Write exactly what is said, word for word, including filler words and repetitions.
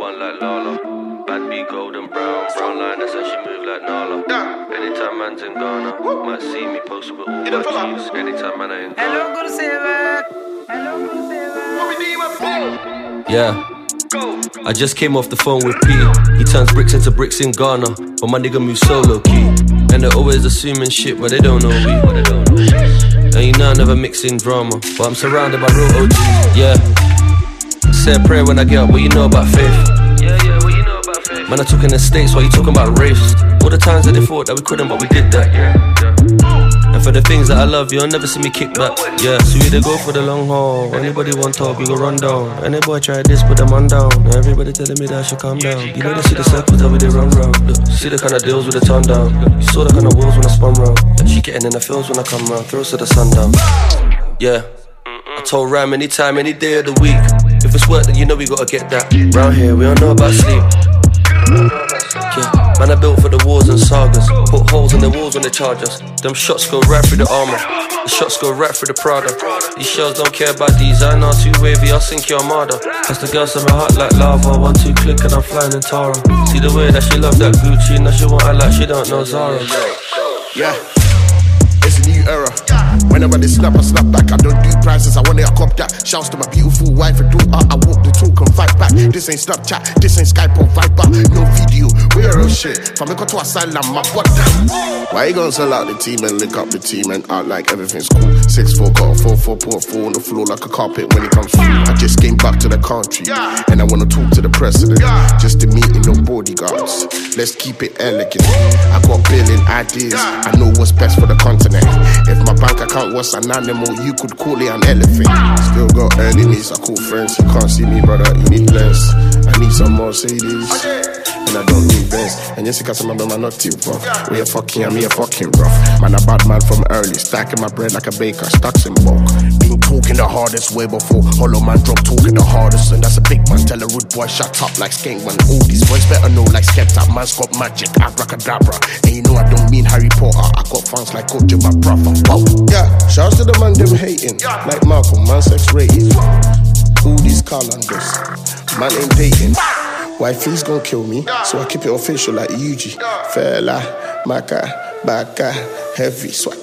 one like Lala. Bad B golden brown, brown line, that's how she move like Nala. Anytime man's in Ghana, might see me posted with all my G's. Anytime man ain't in Ghana. Hello, good to see you. Hello, good to see you. Yeah. I just came off the phone with P. He turns bricks into bricks in Ghana, but my nigga moves solo key. And they're always assuming shit, but they don't know we. And you know I never mix in drama, but I'm surrounded by real O Gs. Yeah. Say a prayer when I get up, what you know about faith? Yeah, yeah, what you know about faith? Man, I took in the States, why you talking about race? All the times that they thought that we couldn't, but we did that, yeah, yeah. And for the things that I love, you'll never see me kick back. Yeah, so we either go for the long haul. Anybody want talk, we go run down. Any boy try this, put them on down. Everybody telling me that I should calm down. You know they see the circles that we they run round. Look, see the kind of deals with the turn down. You saw the kind of wheels when I spun round. Yeah, she getting in the fields when I come round. Throws to the sundown. Yeah, I told Ram anytime, any day of the week. If it's work, then you know we gotta get that. Round here, we don't know about sleep. Yeah, man, I built for the wars and sagas. Put holes in the walls when they charge us. Them shots go right through the armor. The shots go right through the Prada. These shells don't care about design. Are too wavy, I'll sink your armada. Cause the girls in my heart like lava. One, two, click and I'm flying in Tara. See the way that she love that Gucci. Now she want act like she don't know Zara. Yeah, it's a new era. Whenever they snap, I snap back. I don't do prices, I want it, I cop that. Shouts to my beautiful wife and daughter. I walk the talk and fight back. This ain't Snapchat, this ain't Skype or Viber. No video, we're real shit. From me to asylum, my butt down. Why you gonna sell out the team and lick up the team and act like everything's cool? six four, got a four four, put a four on the floor like a carpet when it comes through. I just came back to the country and I wanna talk to the president. Just a meeting, no bodyguards. Let's keep it elegant. I got billion ideas, I know what's best for the continent. If my bank account was an animal, you could call it an elephant. Still got early needs, I call friends. You can't see me, brother, you need less. I need some Mercedes, and I don't need Benz. And yes, you can remember my not too rough. We are fucking, and me a fucking rough. Man, a bad man from early, stacking my bread like a baker, stacks in bulk. Been talking the hardest way before. Hollow man drop talking the hardest, and that's a big man. Tell a rude boy shut up like Skank man. All these boys better know like Skepta. Man's got magic, abracadabra. And you know I don't mean Harry Potter. I got fans like Coach, my brother. Whoa. Yeah, shouts to the man them hating, like Malcolm, man sex rated. All these Carlanders, man ain't dating. Wifey's gon' kill me, so I keep it official like U G. Fella, Maka, Baka, heavy swag.